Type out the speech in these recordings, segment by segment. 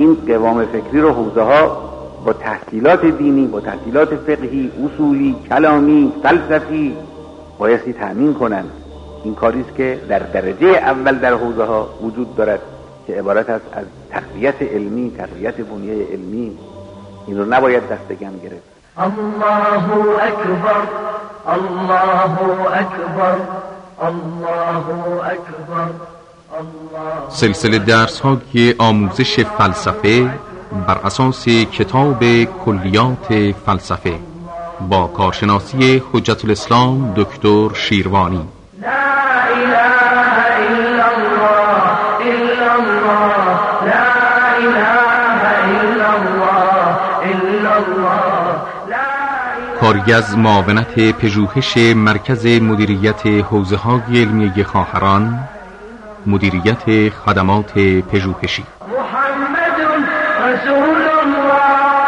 این قوام فکری رو حوزه ها با تحصیلات دینی، با تحصیلات فقهی، اصولی، کلامی، فلسفی بایستی تأمین کنند. این کاریست که در درجه اول در حوزه ها وجود دارد که عبارت است از تقویت علمی، تقویت بنیه علمی. این رو نباید دست کم گرفت. الله اکبر، الله اکبر، الله اکبر. سلسله درس‌های آموزش فلسفه بر اساس کتاب کلیات فلسفه با کارشناسی حجت الاسلام دکتر شیروانی. لا اله الا الله، الا الله، لا اله الا الله، الا الله. کاری از معاونت پژوهش مرکز مدیریت حوزه‌های علمی خواهران، مدیریت خدمات پژوهشی. محمد رسول الله،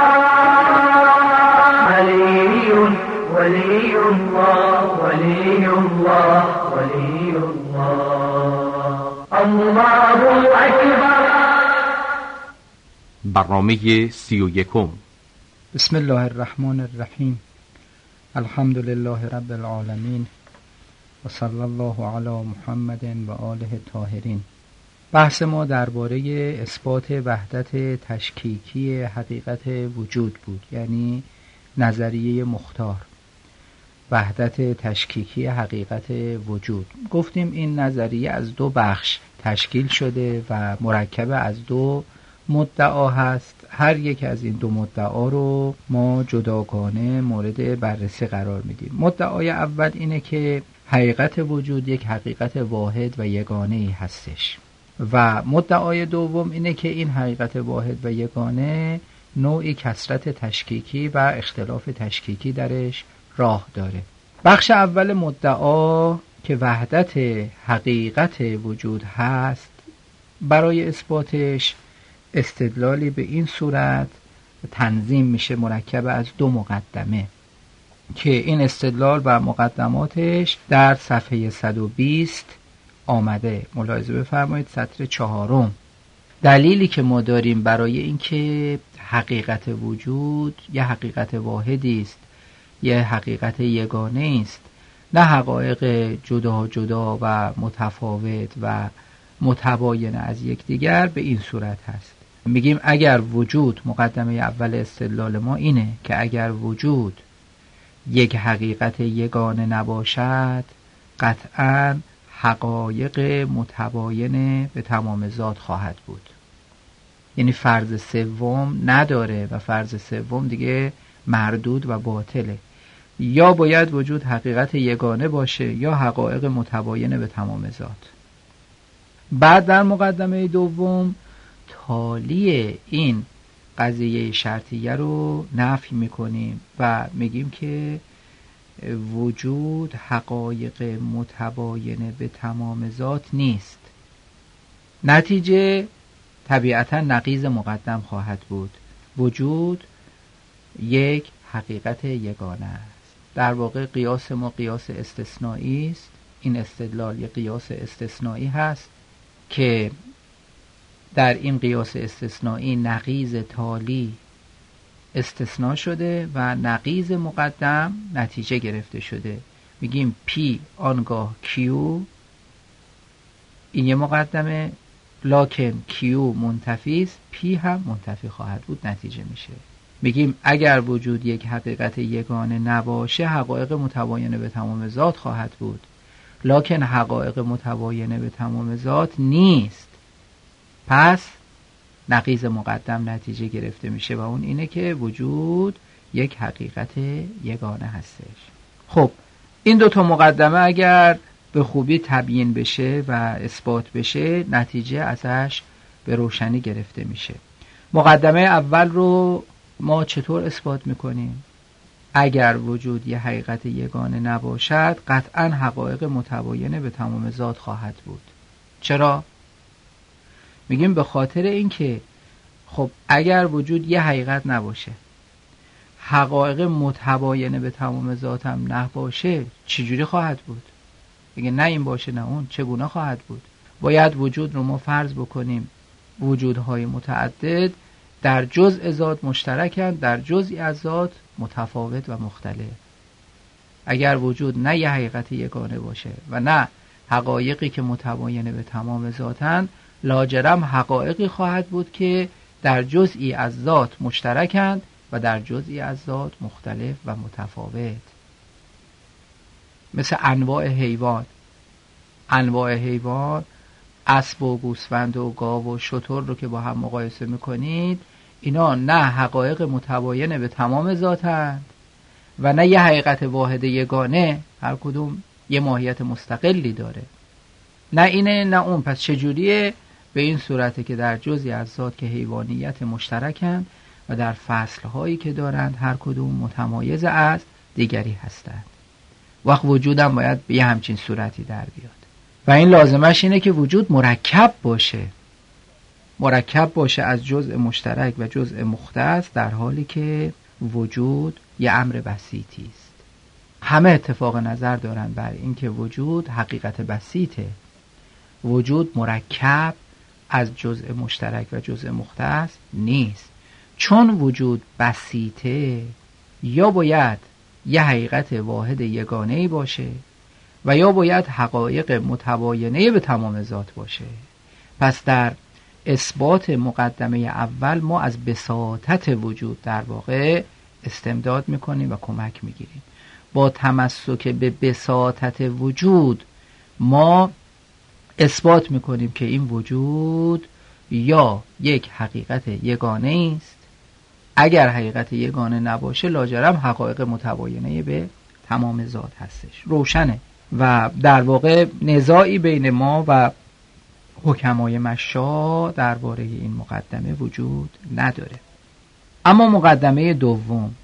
علی ولی الله، ولی الله، ولی الله. الله اکبر. برنامه 31. بسم الله الرحمن الرحیم. الحمد لله رب العالمین و صلی الله علی محمد و آله الطاهرین. بحث ما درباره اثبات وحدت تشکیکی حقیقت وجود بود، یعنی نظریه مختار، وحدت تشکیکی حقیقت وجود. گفتیم این نظریه از دو بخش تشکیل شده و مرکب از دو مدعا هست. هر یک از این دو مدعا رو ما جداگانه مورد بررسی قرار میدیم. مدعای اول اینه که حقیقت وجود یک حقیقت واحد و یگانه‌ای هستش و مدعای دوم اینه که این حقیقت واحد و یگانه نوعی کثرت تشکیکی و اختلاف تشکیکی درش راه داره. بخش اول مدعا که وحدت حقیقت وجود هست، برای اثباتش استدلالی به این صورت تنظیم میشه مرکب از دو مقدمه که این استدلال و مقدماتش در صفحه 120 آمده. ملاحظه بفرمایید سطر 4. دلیلی که ما داریم برای اینکه حقیقت وجود یه حقیقت واحدی است، یه حقیقت یگانه است، نه حقایق جدا جدا و متفاوت و متباین از یکدیگر، به این صورت هست. میگیم اگر وجود، مقدمه اول استدلال ما اینه که اگر وجود یک حقیقت یگانه نباشد، قطعاً حقایق متباین به تمام ذات خواهد بود. یعنی فرض سوم نداره و فرض سوم دیگه مردود و باطله. یا باید وجود حقیقت یگانه باشه یا حقایق متباین به تمام ذات. بعد در مقدمه دوم تالی این قضیه شرطیه رو نفی میکنیم و میگیم که وجود حقایق متباین به تمام ذات نیست. نتیجه طبیعتا نقیض مقدم خواهد بود. وجود یک حقیقت یگانه است. در واقع قیاس ما قیاس استثنایی است. این استدلال یک قیاس استثنایی هست که در این قیاس استثنایی نقیض تالی استثناء شده و نقیض مقدم نتیجه گرفته شده. میگیم P آنگاه Q، این یه مقدمه، لکن Q منتفی است، P هم منتفی خواهد بود، نتیجه میشه. میگیم اگر وجود یک حقیقت یگانه نباشه، حقایق متباینه به تمام ذات خواهد بود، لکن حقایق متباینه به تمام ذات نیست. پس نقیض مقدم نتیجه گرفته میشه و اون اینه که وجود یک حقیقت یگانه هستش. خب این دوتا مقدمه اگر به خوبی تبیین بشه و اثبات بشه، نتیجه ازش به روشنی گرفته میشه. مقدمه اول رو ما چطور اثبات میکنیم؟ اگر وجود یک حقیقت یگانه نباشد، قطعا حقایق متباینه به تمام ذات خواهد بود. چرا؟ میگیم به خاطر اینکه خب اگر وجود یه حقیقت نباشه، حقایق متباینه به تمام ذات هم نباشه، چجوری خواهد بود؟ میگه نه این باشه نه اون، چگونه خواهد بود؟ باید وجود رو ما فرض بکنیم وجودهای متعدد در جزء ذات مشترکند، در جزئی از ذات متفاوت و مختلف. اگر وجود نه یه حقیقت یگانه باشه و نه حقایقی که متباینه به تمام ذاتند، لاجرم حقایقی خواهد بود که در جزئی از ذات مشترکند و در جزئی از ذات مختلف و متفاوت. مثل انواع حیوان، اسب و گوسفند و گاو و شتر رو که با هم مقایسه میکنید، اینا نه حقایق متباینه به تمام ذاتند و نه یه حقیقت واحد یگانه، هر کدوم یه ماهیت مستقلی داره، نه اینه نه اون. پس چجوریه؟ به این صورته که در جزئی از ذات که حیوانیت مشترکند و در فصلهایی که دارند هر کدوم متمایز از دیگری هستند. وقت وجودم باید به یه همچین صورتی در بیاد و این لازمش اینه که وجود مرکب باشه از جزء مشترک و جزء مختص، در حالی که وجود یه امر بسیطی است. همه اتفاق نظر دارن بر این که وجود حقیقت بسیطه. وجود مرکب از جزء مشترک و جزء مختص نیست. چون وجود بسیطه، یا باید یه حقیقت واحد یگانه‌ای باشه و یا باید حقایق متباینه به تمام ذات باشه. پس در اثبات مقدمه اول ما از بساطت وجود در واقع استمداد میکنیم و کمک میگیریم. با تمسک به بساطت وجود ما اثبات میکنیم که این وجود یا یک حقیقت یگانه است. اگر حقیقت یگانه نباشه لاجرم حقایق متباینه به تمام ذات هستش. روشنه و در واقع نزاعی بین ما و حکمای مشا درباره این مقدمه وجود نداره. اما مقدمه دوم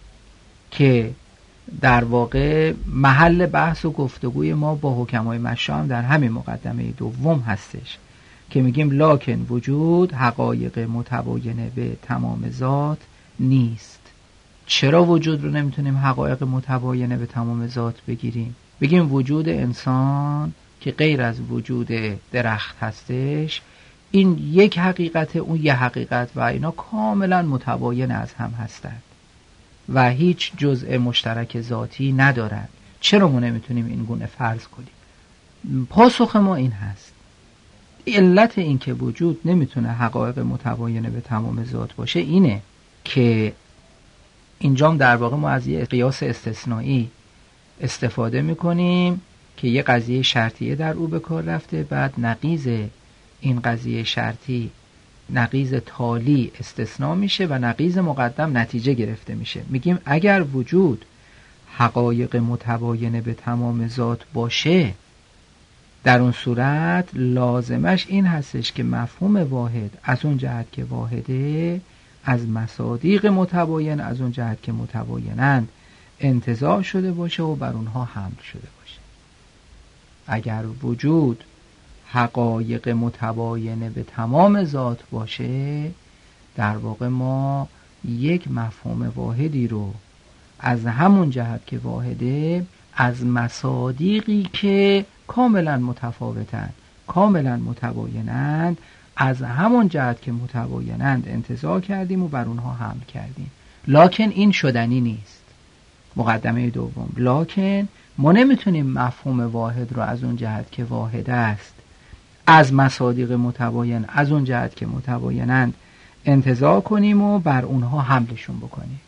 که در واقع محل بحث و گفتگوی ما با حکمای مشا هم در همین مقدمه دوم هستش که میگیم لکن وجود حقایق متباینه به تمام ذات نیست. چرا وجود رو نمیتونیم حقایق متباینه به تمام ذات بگیریم؟ بگیم وجود انسان که غیر از وجود درخت هستش، این یک حقیقت، اون یک حقیقت و اینا کاملا متباین از هم هستند و هیچ جزء مشترک ذاتی ندارند. چرا ما نمیتونیم این گونه فرض کنیم؟ پاسخ ما این هست: علت این که وجود نمیتونه حقایق متباینه به تمام ذات باشه اینه که اینجام در واقع ما از یه قیاس استثنایی استفاده میکنیم که یه قضیه شرطیه در او به کار رفته، بعد نقیض این قضیه شرطی، نقیض تالی استثناء میشه و نقیض مقدم نتیجه گرفته میشه. میگیم اگر وجود حقایق متباینه به تمام ذات باشه، در اون صورت لازمش این هستش که مفهوم واحد از اون جهت که واحده، از مصادیق متباین از اون جهت که متباینند انتزاع شده باشه و بر اونها حمل شده باشه. اگر وجود حقایق متباینه به تمام ذات باشه، در واقع ما یک مفهوم واحدی رو از همون جهت که واحده، از مصادیقی که کاملا متفاوتند، کاملا متباینند، از همون جهت که متباینند انتزاع کردیم و بر اونها حمل کردیم. لکن این شدنی نیست. مقدمه دوم، لکن ما نمیتونیم مفهوم واحد رو از اون جهت که واحد است، از مصادیق متباین از اون جهت که متباینند انتزاع کنیم و بر اونها حملشون بکنیم.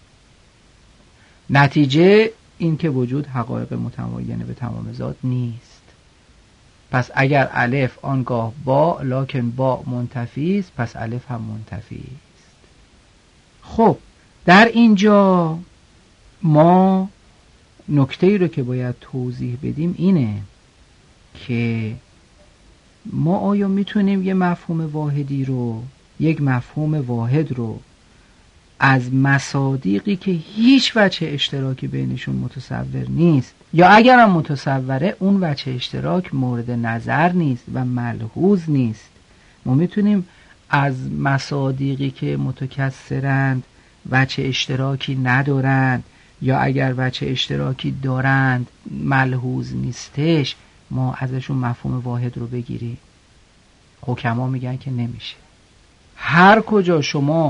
نتیجه این که وجود حقایق متباینه به تمام ذات نیست. پس اگر الف آنگاه با، لکن با منتفی است، پس الف هم منتفی است. خب در اینجا ما نکته‌ای رو که باید توضیح بدیم اینه که ما آیا میتونیم یه مفهوم واحدی رو، یک مفهوم واحد رو از مصادیقی که هیچ وجه اشتراکی بینشون متصور نیست، یا اگرم متصوره اون وجه اشتراک مورد نظر نیست و ملحوظ نیست، ما میتونیم از مصادیقی که متکثرند، وجه اشتراکی ندارند، یا اگر وجه اشتراکی دارند ملحوظ نیستش، ما ازشون مفهوم واحد رو بگیریم؟ حکما میگن که نمیشه. هر کجا شما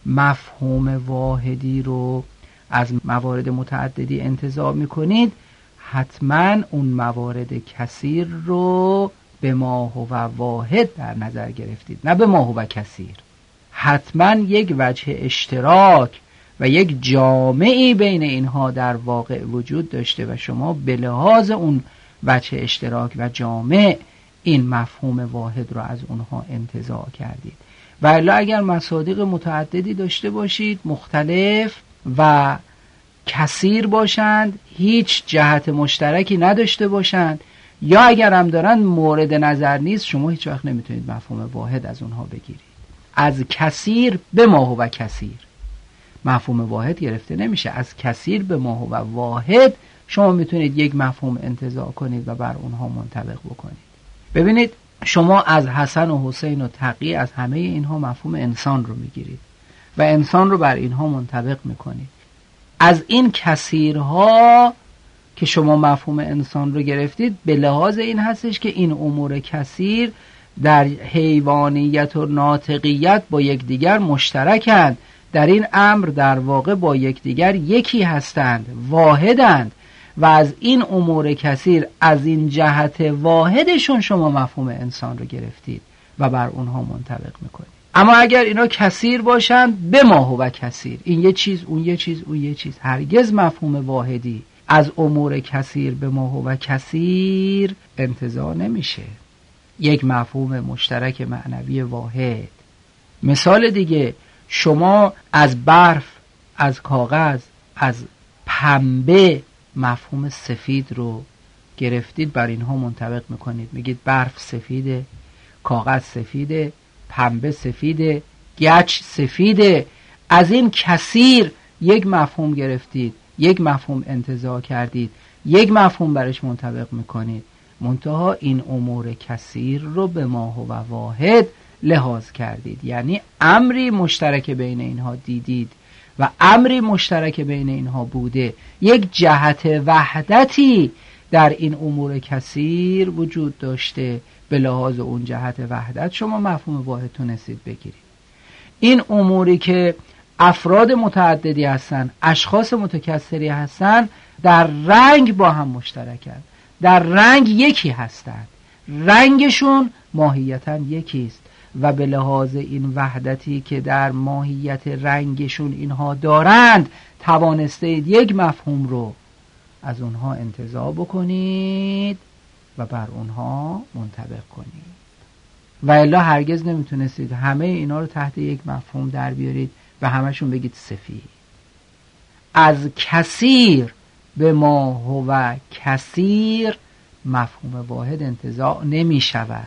مفهوم واحدی رو از موارد متعددی انتزاع میکنید، حتما اون موارد کثیر رو به ما هو واحد در نظر گرفتید، نه به ما هو کثیر. حتما یک وجه اشتراک و یک جامعی بین اینها در واقع وجود داشته و شما به لحاظ اون وجه اشتراک و جامع این مفهوم واحد رو از اونها انتزاع کردید. و الا اگر مصادیق متعددی داشته باشید، مختلف و کثیر باشند، هیچ جهت مشترکی نداشته باشند، یا اگر هم دارن مورد نظر نیست، شما هیچ وقت نمیتونید مفهوم واحد از اونها بگیرید. از کثیر به ما هو کثیر مفهوم واحد گرفته نمیشه. از کثیر به ما هو واحد شما میتونید یک مفهوم انتزاع کنید و بر اونها منطبق بکنید. ببینید، شما از حسن و حسین و تقی، از همه اینها مفهوم انسان رو میگیرید و انسان رو بر اینها منطبق میکنید. از این کثیرها که شما مفهوم انسان رو گرفتید، به لحاظ این هستش که این امور کثیر در حیوانیت و ناطقیت با یکدیگر مشترکند. در این امر در واقع با یکدیگر یکی هستند، واحدند، و از این امور کثیر، از این جهت واحدشون شما مفهوم انسان رو گرفتید و بر اونها منطبق میکنید. اما اگر اینا کثیر باشند، به ما هو کثیر، این یه چیز، اون یه چیز، اون یه چیز، هرگز مفهوم واحدی از امور کثیر به ما هو کثیر انتزاع نمیشه. یک مفهوم مشترک معنوی واحد. مثال دیگه، شما از برف، از کاغذ، از پنبه مفهوم سفید رو گرفتید، بر اینها منطبق میکنید، میگید برف سفیده، کاغذ سفیده، پنبه سفیده، گچ سفیده. از این کثیر یک مفهوم گرفتید، یک مفهوم انتزاع کردید، یک مفهوم برش منطبق میکنید. منتها این امور کثیر رو به ما هو واحد لحاظ کردید، یعنی امری مشترک بین اینها دیدید و امری مشترک بین اینها بوده. یک جهت وحدتی در این امور کثیر وجود داشته، به لحاظ اون جهت وحدت شما مفهوم واحد تونستید بگیرید. این اموری که افراد متعددی هستن، اشخاص متکثری هستن، در رنگ با هم مشترکند، در رنگ یکی هستند، رنگشون ماهیتاً یکیست و به لحاظ این وحدتی که در ماهیت رنگشون اینها دارند، توانستید یک مفهوم رو از اونها انتزاع بکنید و بر اونها منطبق کنید. و الا هرگز نمیتونستید همه اینا رو تحت یک مفهوم در بیارید و همشون بگید سفید. از کثیر به ما هو کثیر مفهوم واحد انتزاع نمی شود.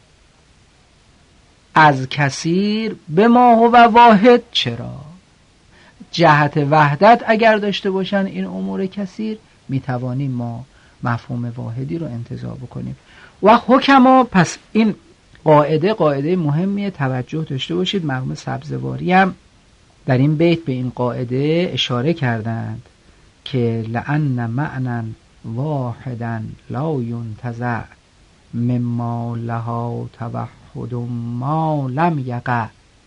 از کثیر به ما هو واحد چرا؟ جهت وحدت اگر داشته باشن این امور کثیر، می توانیم ما مفهوم واحدی رو انتزاع بکنیم. و حکما، پس این قاعده مهمیه، توجه داشته باشید. مرحوم سبزواری هم در این بیت به این قاعده اشاره کردند که لأن معنى واحدا لا ينتزع مما لها توحد ما لم یقع.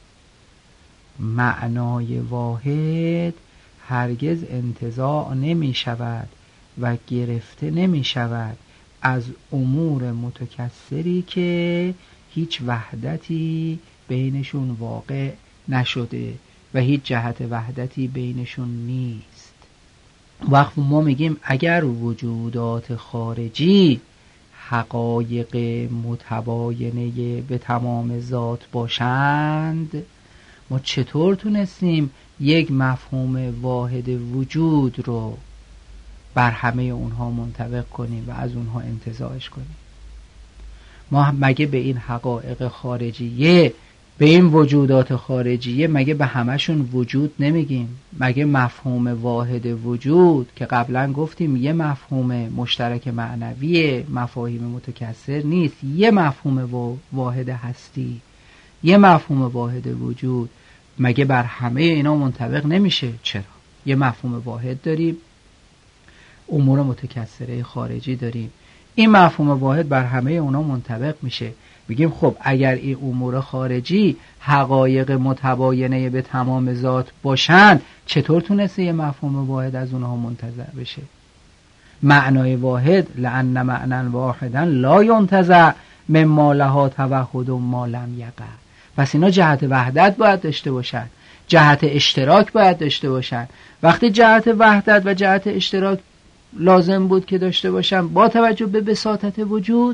معنای واحد هرگز انتزاع نمی شود و گرفته نمی شود از امور متکثری که هیچ وحدتی بینشون واقع نشده و هیچ جهت وحدتی بینشون نیست. وقت ما میگیم اگر وجودات خارجی حقایق متباینه به تمام ذات باشند، ما چطور تونستیم یک مفهوم واحد وجود رو بر همه اونها منطبق کنیم و از اونها انتزاعش کنیم؟ ما مگه به این حقایق خارجیه، به این وجودات خارجیه، مگه به همشون وجود نمیگیم؟ مگه مفهوم واحد وجود که قبلا گفتیم یه مفهوم مشترک معنویه، مفاهیم متکثر نیست، یه مفهوم واحد هستی، یه مفهوم واحد وجود، مگه بر همه اینا منطبق نمیشه؟ چرا؟ یه مفهوم واحد داریم، امور متکثره خارجی داریم، این مفهوم واحد بر همه اونا منطبق میشه. بگیم خب اگر این امور خارجی حقایق متباینه به تمام ذات باشن، چطور تونسته یه مفهوم واحد از اونها منتزع بشه؟ معنای واحد لأن معنی واحدا لا ینتزع مما لها توحد ما لم یقع. پس اینا جهت وحدت باید داشته باشن، جهت اشتراک باید داشته باشن. وقتی جهت وحدت و جهت اشتراک لازم بود که داشته باشن با توجه به بساطت وجود،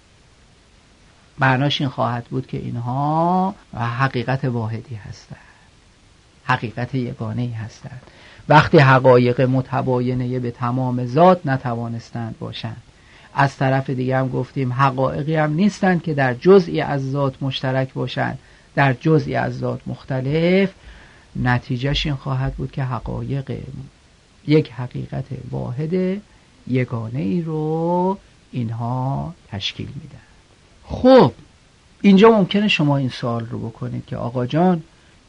معناش این خواهد بود که اینها حقیقت واحدی هستند، حقیقت یگانه‌ای هستند. وقتی حقایق متباینه به تمام ذات نتوانستند باشند، از طرف دیگه هم گفتیم حقایقی هم نیستند که در جزئی از ذات مشترک باشند، در جزئی از ذات مختلف. نتیجهش این خواهد بود که حقایق یک حقیقت واحد یگانه‌ای رو اینها تشکیل میدن. خب اینجا ممکنه شما این سوال رو بکنید که آقا جان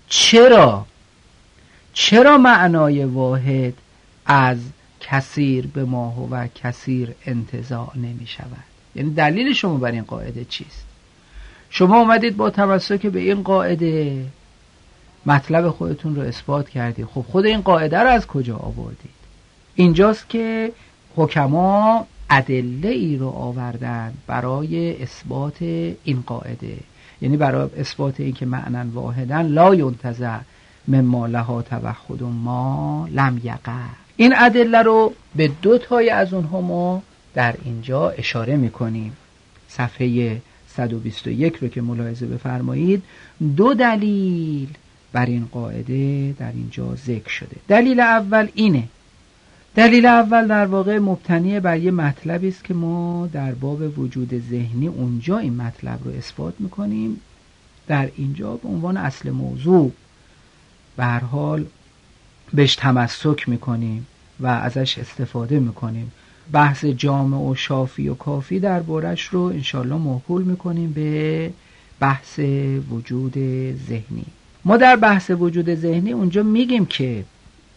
چرا معنای واحد از کثیر به ما هو کثیر انتزاع نمی شود؟ یعنی دلیل شما بر این قاعده چیست؟ شما اومدید با تمسک به این قاعده مطلب خودتون رو اثبات کردید. خب خود این قاعده رو از کجا آوردید؟ اینجاست که حکما ادله ای رو آوردن برای اثبات این قاعده، یعنی برای اثبات این که معنی واحدا لا ینتزع مما لها توحد ما لم یقع. این ادله رو به 2 تای از اونها ما در اینجا اشاره میکنیم. صفحه 121 رو که ملاحظه بفرمایید 2 دلیل بر این قاعده در اینجا ذکر شده. دلیل اول اینه. دلیل اول در واقع مبتنی بر یه مطلبی است که ما در باب وجود ذهنی اونجا این مطلب رو اثبات میکنیم، در اینجا به عنوان اصل موضوع به هر حال بهش تمسک میکنیم و ازش استفاده میکنیم. بحث جامع و شافی و کافی در بارش رو انشالله موکول میکنیم به بحث وجود ذهنی. ما در بحث وجود ذهنی اونجا میگیم که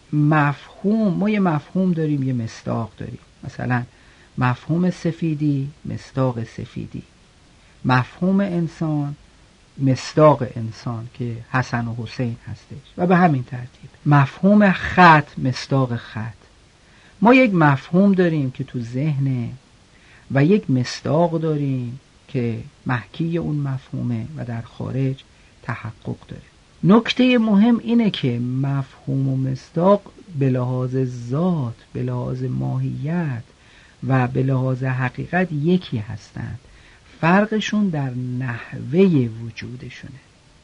ما یه مفهوم داریم، یه مصداق داریم. مثلا مفهوم سفیدی، مصداق سفیدی. مفهوم انسان، مصداق انسان که حسن و حسین هستش و به همین ترتیب. مفهوم خط، مصداق خط. ما یک مفهوم داریم که تو ذهنه و یک مصداق داریم که محکی اون مفهومه و در خارج تحقق داره. نکته مهم اینه که مفهوم و مصداق به لحاظ ذات، به لحاظ ماهیت و به لحاظ حقیقت یکی هستند. فرقشون در نحوه وجودشونه.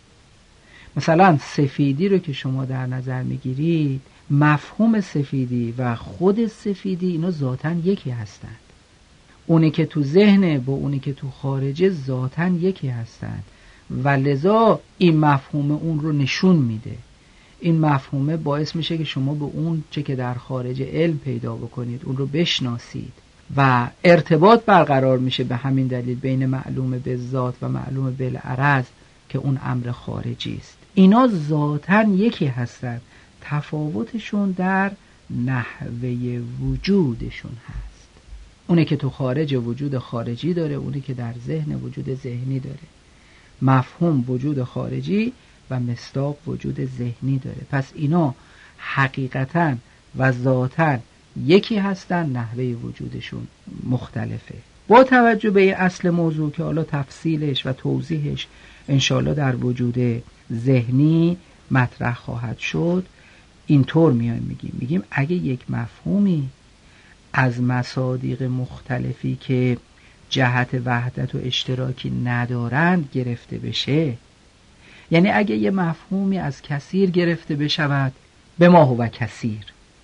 مثلا سفیدی رو که شما در نظر میگیرید، مفهوم سفیدی و خود سفیدی اینا ذاتاً یکی هستند. اونی که تو ذهنه با اونی که تو خارجه ذاتاً یکی هستند و لذا این مفهوم اون رو نشون میده. این مفهومه باعث میشه که شما به اون چه که در خارج علم پیدا بکنید، اون رو بشناسید و ارتباط برقرار میشه به همین دلیل بین معلوم بالذات و معلوم بالعرض که اون امر خارجی است. اینا ذاتاً یکی هستند، تفاوتشون در نحوه وجودشون هست. اونی که تو خارج وجود خارجی داره، اونی که در ذهن وجود ذهنی داره. مفهوم وجود خارجی و مصداق وجود ذهنی داره. پس اینا حقیقتاً و ذاتاً یکی هستن، نحوه وجودشون مختلفه. با توجه به این اصل موضوع که حالا تفصیلش و توضیحش انشالله در وجود ذهنی مطرح خواهد شد، اینطور میگیم اگه یک مفهومی از مصادیق مختلفی که جهت وحدت و اشتراکی ندارند گرفته بشه، یعنی اگه یه مفهومی از کثیر گرفته بشود، به ما هو کثیر،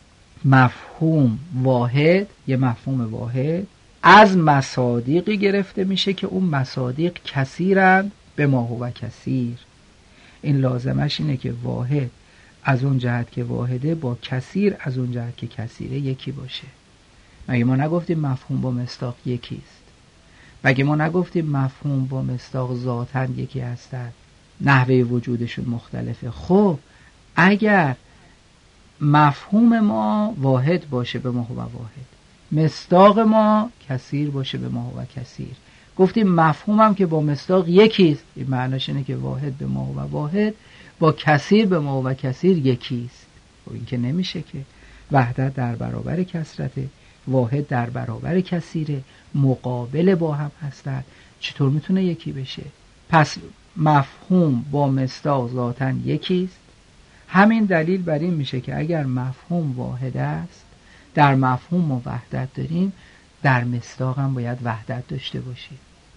مفهوم واحد، یه مفهوم واحد از مصادیقی گرفته میشه که اون مصادیق کثیرند، به ما هو کثیر. این لازمش اینه که واحد از اون جهت که واحده با کثیر از اون جهت که کثیره یکی باشه. مگه ما نگفتیم مفهوم با مصداق یکیست؟ مگه ما نگفتیم مفهوم با مصداق ذاتاً یکی هستند، نحوه وجودشون مختلفه؟ خب اگر مفهوم ما واحد باشه، به ما هو واحد، مصداق ما کثیر باشه به ما و کثیر. گفتیم مفهوم هم که با مصداق یکیست، این معناش اینه که واحد به ما و واحد با کثیر به ما و کثیر یکیست. و این که نمیشه که وحدت در برابر کثرته، واحد در برابر کثیره، مقابل با هم هستند، چطور میتونه یکی بشه؟ پس مفهوم با مصداق ذاتاً یکیست. همین دلیل بر این میشه که اگر مفهوم واحد است، در مفهوم ما وحدت داریم، در مصداق هم باید وحدت داشته باشیم.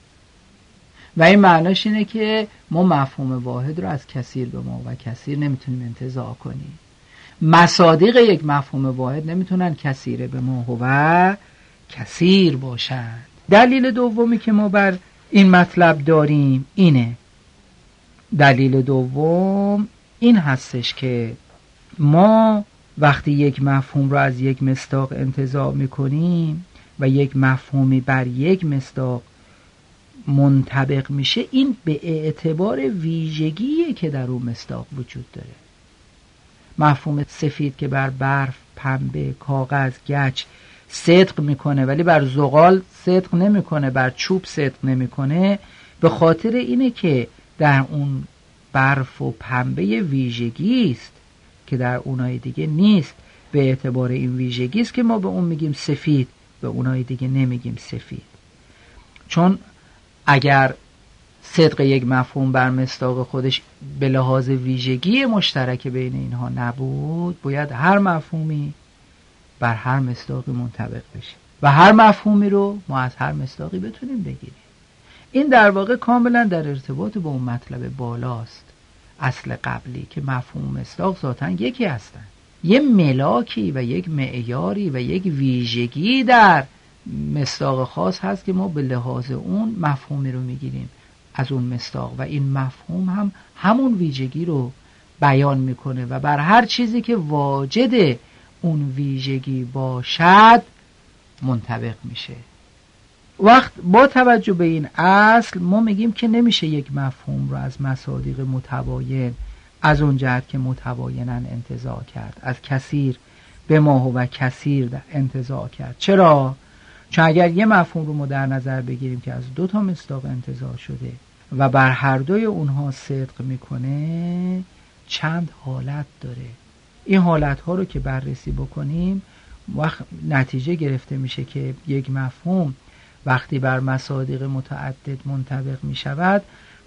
و این معناش اینه که ما مفهوم واحد رو از کثیر به ما و کثیر نمیتونیم انتزاع کنیم. مصادیق یک مفهوم واحد نمیتونن کثیر به ما و کثیر باشند. دلیل دومی که ما بر این مطلب داریم اینه. دلیل دوم این هستش که ما وقتی یک مفهوم رو از یک مصداق انتزاع میکنیم و یک مفهومی بر یک مصداق منطبق میشه، این به اعتبار ویژگیه که در اون مصداق وجود داره. مفهوم سفید که بر برف، پنبه، کاغذ، گچ صدق میکنه ولی بر زغال صدق نمیکنه، بر چوب صدق نمیکنه، به خاطر اینه که در اون برف و پنبه ویژگی است که در اونای دیگه نیست. به اعتبار این ویژگی است که ما به اون میگیم سفید، به اونای دیگه نمیگیم سفید. چون اگر صدق یک مفهوم بر مصداق خودش به لحاظ ویژگی مشترک بین اینها نبود، باید هر مفهومی بر هر مصداقی منطبق بشه و هر مفهومی رو ما از هر مصداقی بتونیم بگیریم. این در واقع کاملا در ارتباط با اون مطلب بالاست، اصل قبلی، که مفهوم و مصداق ذاتاً یکی هستن. یه ملاکی و یک معیاری و یک ویژگی در مصداق خاص هست که ما به لحاظ اون مفهومی رو میگیریم از اون مصداق و این مفهوم هم همون ویژگی رو بیان میکنه و بر هر چیزی که واجد اون ویژگی باشد منطبق میشه. وقت با توجه به این اصل ما میگیم که نمیشه یک مفهوم رو از مصادیق متباین از اون جهت که متبایناً انتزاع کرد، از کثیر به ما و کثیر انتزاع کرد. چرا؟ چون اگر یه مفهوم رو ما در نظر بگیریم که از دو تا مصداق انتزاع شده و بر هر دوی اونها صدق میکنه، چند حالت داره. این حالت ها رو که بررسی بکنیم وقت نتیجه گرفته میشه که یک مفهوم وقتی بر مصادیق متعدد منطبق می شود،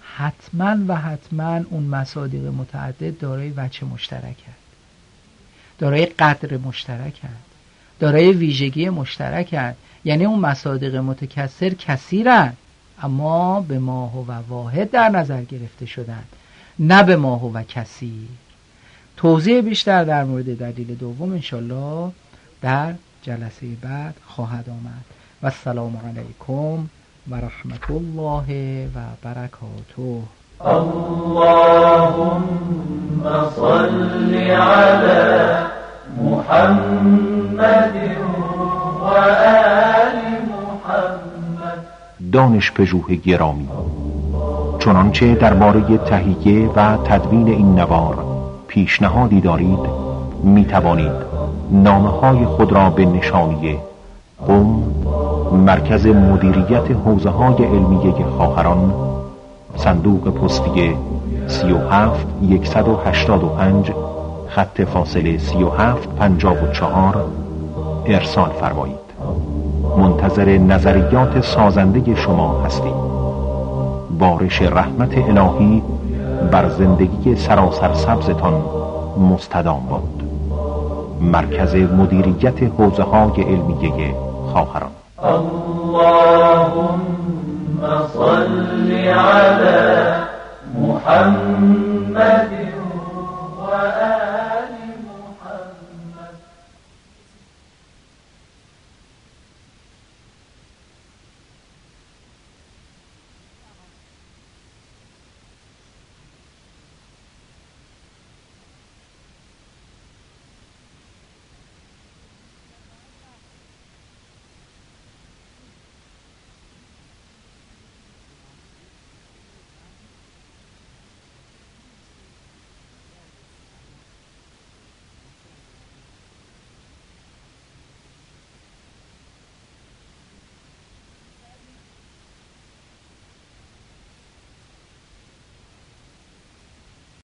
حتما اون مصادیق متعدد دارای وجه مشترک هست، دارای قدر مشترک هست، دارای ویژگی مشترک هست. یعنی اون مصادیق متکثر کثیرن اما به ماهو و واحد در نظر گرفته شدن، نه به ماهو و کثیر. توضیح بیشتر در مورد دلیل دوم انشالله در جلسه بعد خواهد آمد. و السلام علیکم و رحمت الله و برکاته. اللهم صل على محمد و آل محمد. دانش پژوه گرامی، چنانچه درباره تهیه و تدوین این نوار پیشنهادی دارید، می توانید نامه‌های خود را به نشانیه قم، مرکز مدیریت حوزه‌های علمیه خواهران، صندوق پستی 37185 خط فاصله 3754 ارسال فرمایید. منتظر نظریات سازنده شما هستیم. بارش رحمت الهی بر زندگی سراسر سبزتان مستدام باد. مرکز مدیریت حوزه‌های علمیه خواهران. اللهم صل على محمد